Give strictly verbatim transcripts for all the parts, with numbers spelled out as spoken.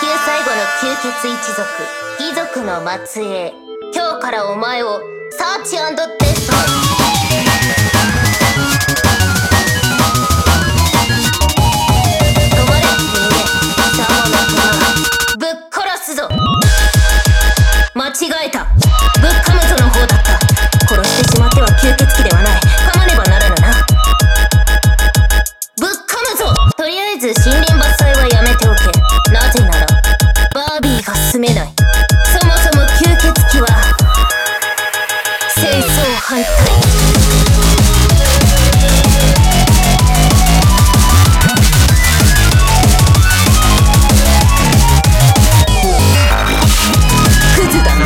最後の吸血一族貴族の末裔、今日からお前をサーチ&デストロイ。止まれ人間、貴様の粉ぶっ殺すぞ。間違えた、ぶっ噛むぞの方だった。殺してしまっては吸血鬼ではない、噛まねばならぬな。ぶっ噛むぞ。とりあえず森林伐採はやめておけ。なぜならバービーが住めない。そもそも吸血鬼は戦争反対。クズだな。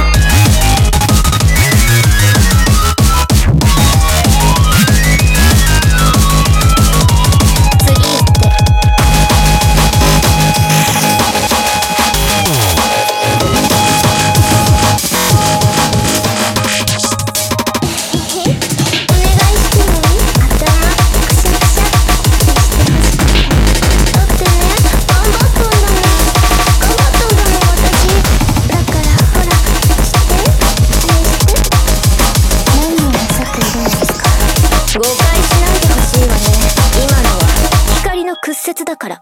誤解しないでほしいわね。今のは光の屈折だから。